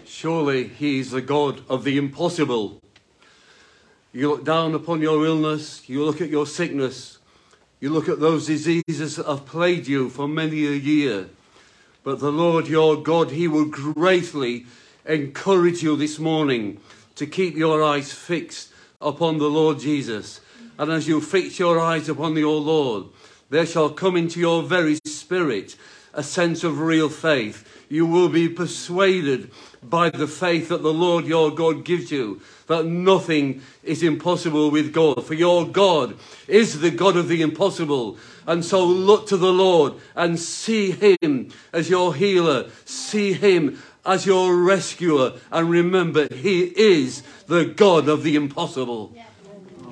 Surely he is the God of the impossible. You look down upon your illness, you look at your sickness, you look at those diseases that have plagued you for many a year. But the Lord your God, he will greatly encourage you this morning to keep your eyes fixed upon the Lord Jesus. And as you fix your eyes upon your Lord, there shall come into your very spirit a sense of real faith. You will be persuaded by the faith that the Lord your God gives you, that nothing is impossible with God. For your God is the God of the impossible. And so look to the Lord and see him as your healer. See him as your rescuer. And remember, he is the God of the impossible. Yeah.